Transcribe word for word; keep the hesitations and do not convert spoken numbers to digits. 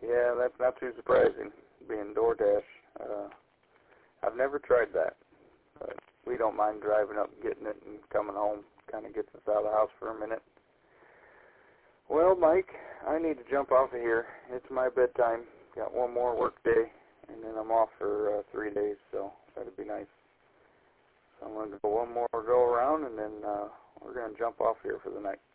Yeah, that's not too surprising, being DoorDash. Uh, I've never tried that, but we don't mind driving up and getting it and coming home. Kind of gets us out of the house for a minute. Well, Mike, I need to jump off of here. It's my bedtime. Got one more work day, and then I'm off for uh, three days, so that'd be nice. So I'm going to go one more go around, and then uh, we're going to jump off here for the night.